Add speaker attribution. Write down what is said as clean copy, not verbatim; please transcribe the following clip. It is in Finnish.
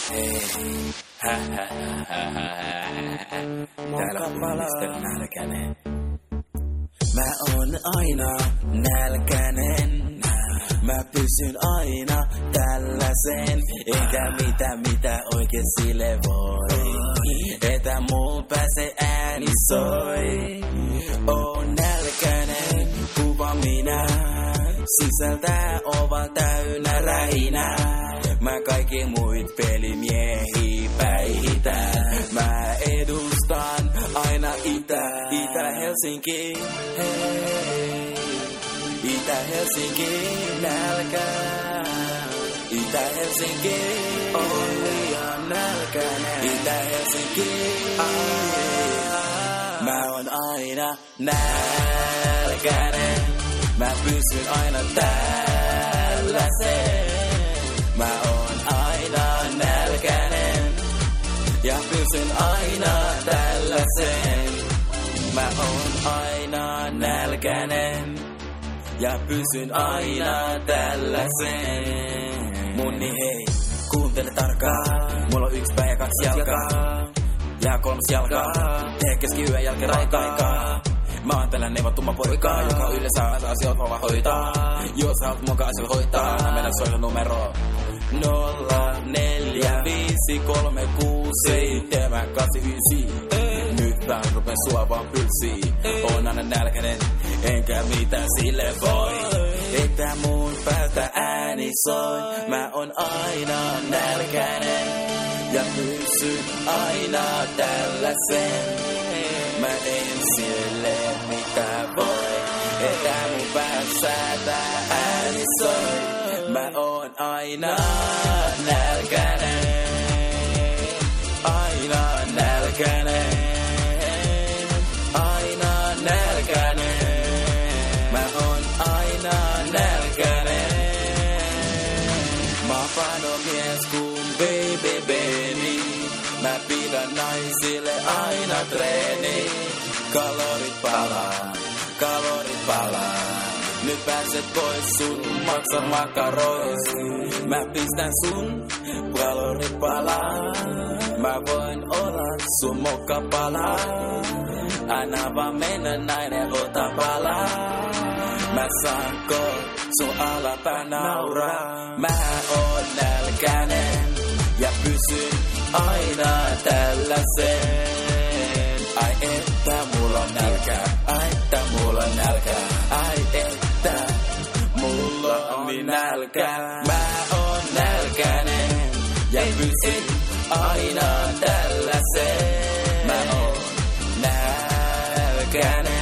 Speaker 1: Hei, täällä on Mr. Nälkänen. Mä oon aina nälkänen. Mä pysyn aina tällaisen. Eikä mitä oikein sille voi. Että muun pääse ääni soi. Oon nälkänen, kuva minä. Sisältää ovan täynnä rähinää. Mä kaikki muit pelimiehi päihitän. Mä edustan aina Itä-Helsinki. Hei, Itä-Helsinki nälkää. Itä-Helsinki on liian nälkäinen. Itä-Helsinki, mä oon aina nälkäinen. Mä pysyn aina tällaisen. Mä oon aina nälkäinen. Ja pysyn aina tällaisen. Mä oon aina nälkäinen. Ja pysyn aina tällaisen. Munni hei, kuuntele tarkkaan. Mulla on 1 pää ja 2 jalkaa. Ja 3 jalkaa. Tee keskiyön jälkeen raitaikaa. Mä oon tällä neuvotuma poika, joka yleensä asioita vaan hoitaa. Jos haluat mun asioita hoitaa, mä mennä soilla numero 04536789. Nyt mä rupen sua vaan pylsiin. Oon aina nälkänen, enkä mitä sille voi. Että mun päästä ääni soi. Mä oon aina nälkänen. Ja pysyn aina tällaisen. Mä en sille mitä voi, että mun päässä tää ääni soi. Mä oon aina nälkänen, aina nälkänen, aina nälkänen. Mä oon aina nälkänen. Mä oon panomies kun baby. Mä pidän naisille aina treeni. Kalorit palaa. Nyt pääset pois sun maksa makarois. Mä pistän sun kalorit palaa. Mä voin olla sun mokkapala. Anna vaan mennä nainen, ota palaa. Mä saanko sun alapää nauraa. Mä oon nälkänen ja pysyn aina tällaisen. Ai että mulla on nälkää, ai että mulla on nälkää, ai että mulla on nälkää. Mä oon nälkänen ja pysyn aina tällaisen. Mä oon nälkänen.